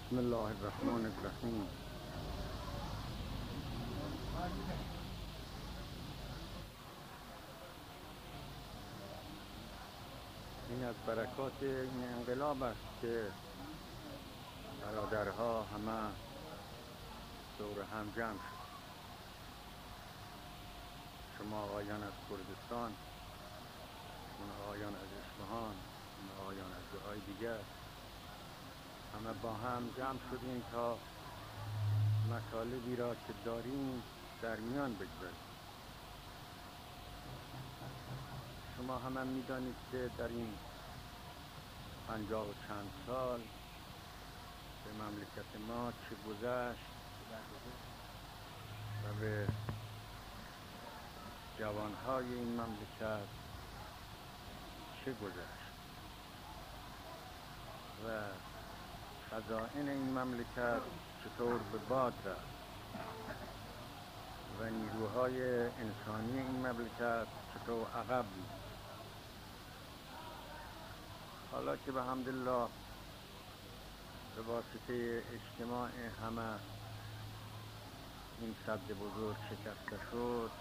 بسم الله الرحمن الرحیم. این از برکات این انقلاب است که برادرها همه دور هم جمع شد. شما آقایان از کردستان، اون آقایان از اصفهان، اون آقایان از جاهای دیگر، همه با هم جمع شدیم تا مطالبی را که داریم در میان بگذاریم. شما همه میدانید که در این 50 و چند سال به مملکت ما چه گذشت و به جوانهای این مملکت چه گذشت و خزائن این مملکت چطور به باد رفت و نیروهای انسانی این مملکت چطور عقب بود. حالا که به حمدالله به واسطه اجتماع همه این سد بزرگ شکسته شد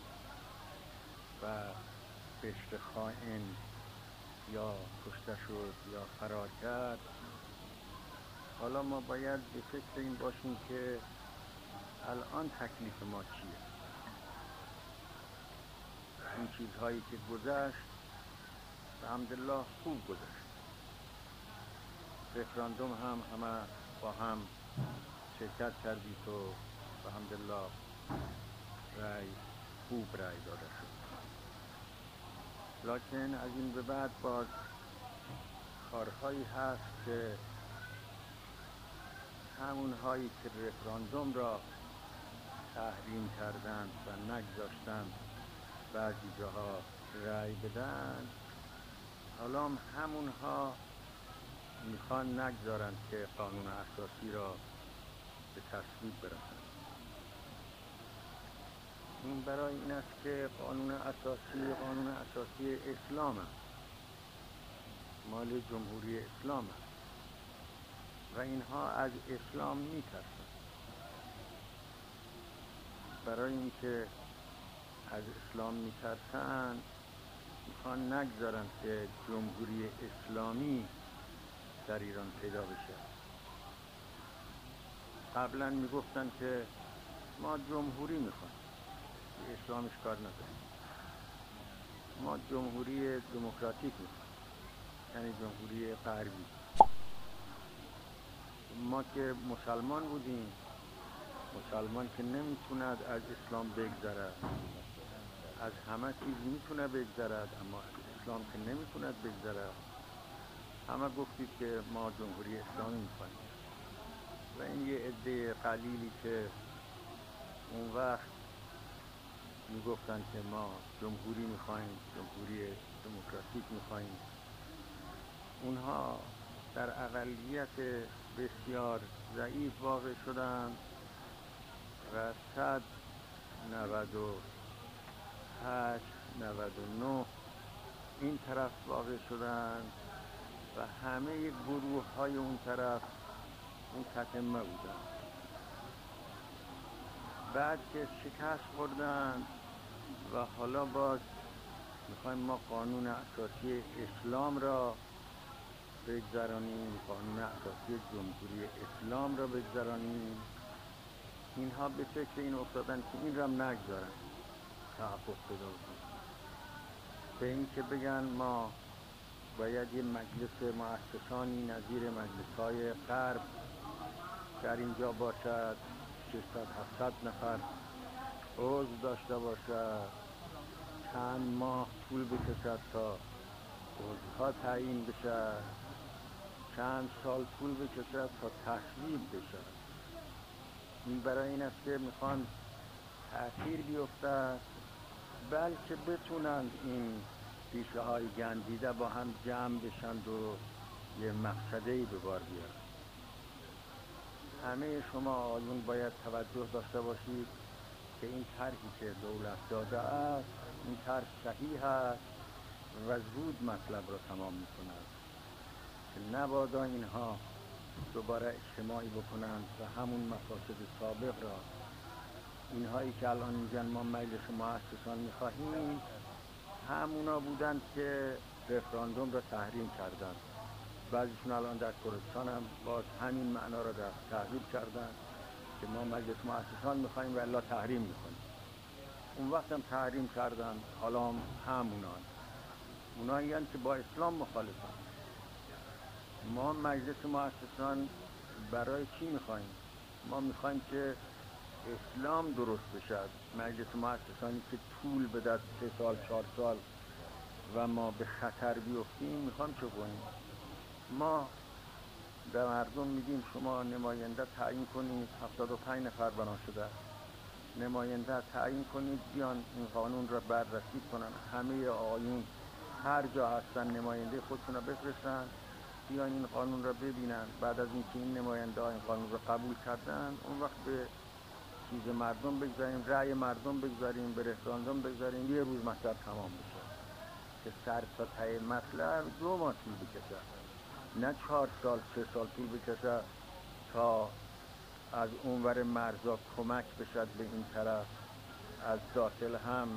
و بشر خائن یا کشته شد یا فرار کرد، حالا ما باید به فکر این باشیم که الان تکلیف ما چیه. این چیزهایی که گذشت به حمدالله خوب گذشت. رفراندوم هم همه با هم شرکت کردید و به حمدالله خوب رأی داده شد. لکن از این به بعد باز کارهایی هست که همونهایی که رفراندوم را تحریم کردند و نگذاشتند بعضی جاها رأی بدن، حالا همونها میخوان نگذارند که قانون اساسی را به تصویب برسند. این برای این است که قانون اساسی اسلام است، مال جمهوری اسلام است و اینها از اسلام میترسند. برای اینکه از اسلام میترسند میخوان نگذارند که جمهوری اسلامی در ایران پیدا بشه. قبلا میگفتن که ما جمهوری میخوایم، اسلامش کار نداریم، ما جمهوری دموکراتیک میخوایم، یعنی جمهوری غربی. ما که مسلمان بودیم، مسلمان که نمیتوند از اسلام بگذرد، از همه چیز میتونه بگذرد اما از اسلام که نمیتوند بگذرد. همه گفتید که ما جمهوری اسلامی میخوایم و این یه عده قلیلی که اون وقت میگفتن که ما جمهوری میخوایم، جمهوری دموکراتیک میخوایم، اونها در اقلیت بسیار ضعیف واقع شدند و 198 99 این طرف واقع شدند و همه گروه های اون طرف اون تتمه بودند. بعد که شکست خوردند و حالا باز میخوایم ما قانون اساسی اسلام را بگذرانیم، قانون اساسی جمهوری اسلام را بگذرانیم، اینها به فکر این افتادن که این را نگذارن تحقق پیدا کنه. به این که بگن ما باید یه مجلس مؤسسانی نظیر مجلس‌های غرب در اینجا باشد، 600-700 نفر عضو داشته باشد، چند ماه طول بکشد تا عضوها تعیین بشد، چند سال طول بکشد تا تصویب بشد. این برای این است که میخوان تأخیر بیفتد بلکه بتونند این ریشه های گندیده با هم جمع بشند و یه مقصده‌ای به بار بیارند. همه شما آقایون باید توجه داشته باشید که این طرحی که دولت داده است این طرح صحیح است و زود مطلب را تمام می‌کند که نبادا اینها دوباره اجتماعی بکنند و همون مفاسد سابق را، اینهایی که الان میگن ما مجلس مؤسسان میخواهیم، همونا بودند که رفراندوم را تحریم کردند. بعضیشون الان در کردستان هم باز همین معنا را در تحریم کردند که ما مجلس مؤسسان میخواهیم و الا تحریم میکنیم. اون وقت هم تحریم کردند، حالا هم همونان اونایی که با اسلام مخالفن. ما مجلس مؤسسان برای چی میخواهیم؟ ما میخواهیم که اسلام درست بشد. مجلس مؤسسانی که طول بدهد 3 سال 4 سال و ما به خطر بیفتیم، میخوایم چه کنیم؟ ما به مردم میگیم شما نماینده تعیین کنید، 75 نفر بنا شده، نماینده تعیین کنید بیان این قانون را بررسی کنن، همه آقایون هر جا هستن نماینده خودشون را بفرستن بیان این قانون را ببینن. بعد از اینکه این نماینده ها این قانون را قبول کردن، اون وقت به چیز مردم بگذاریم، رأی مردم بگذاریم، به رفراندوم بگذاریم، یه روز مطلب تمام بشه. که سر تا ته مطلب 2 ماه طول بکشه، نه 4 سال 3 سال طول بکشه تا از اونور مرزا کمک بشد به این طرف، از داخل هم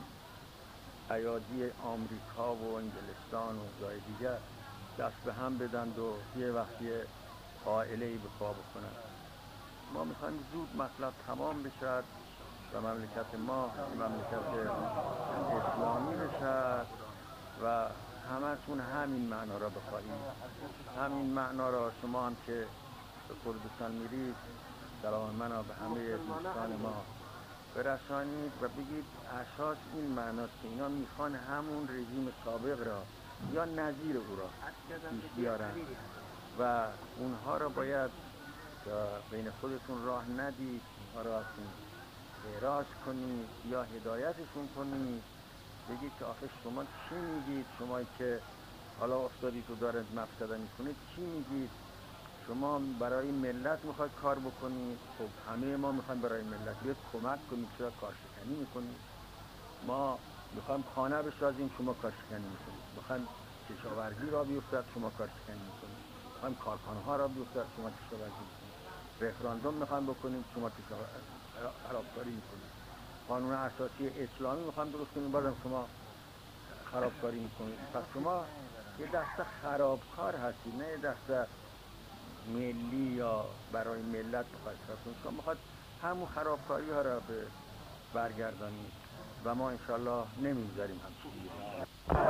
ایادی آمریکا و انگلستان و جای دیگر دست به هم بدند و یه وقتی قائله‌ای به پا بکنند. ما میخوایم زود مطلب تمام بشد و مملکت ما مملکت اسلامی بشد و همتون همین معنا را بخواهید. همین معنا را شما هم که به کردستان میرید سلام منو به همه دوستان ما برسانید و بگید اساس این معناست که اینا میخوان همون رژیم سابق را یا نظیر او را پیش بیارن و اونها را باید بین خودتون راه ندید، اونها را ازشون اعراض کنید یا هدایتشون کنید. بگید که آخه شما چی میگید؟ شما که حالا افتادید و دارید مفسده میکنید چی میگید؟ شما برای ملت میخواید کار بکنید، خب همه ما میخوایم برای ملت بیاد کمک کنید، چرا کارشکنی میکنید؟ ما میخوایم خانه بسازیم، شما کارشکنی میکنید. میخوایم کشاورزی را بیفتد، شما کارشکنی میکنید. میخوایم کارخانه ها را بیفتد، شما کشاورزی میکنید. رفراندوم میخوایم بکنیم، شما خرابکاری میکنید. قانون اساسی اسلامی میخوایم درست کنیم، بازم شما خرابکاری میکنید. پس شما یه دسته خرابکار هستید، نه یه دسته ملی یا برای ملت بخواید کار کنید. شما میخواد همون خرابکاری ها را به برگردانید و ما انشالله نمیگذاریم همچین چیزی بشه.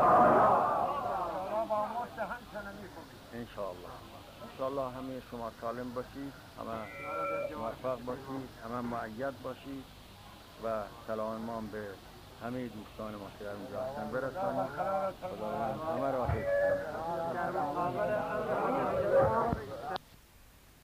انشالله همه شما سالم باشید، همه موفق باشید، همه مؤید باشید و سلام ما به همه دوستان ما که در اونجا هستن برسانید. خداوند همه را حفظ کنه.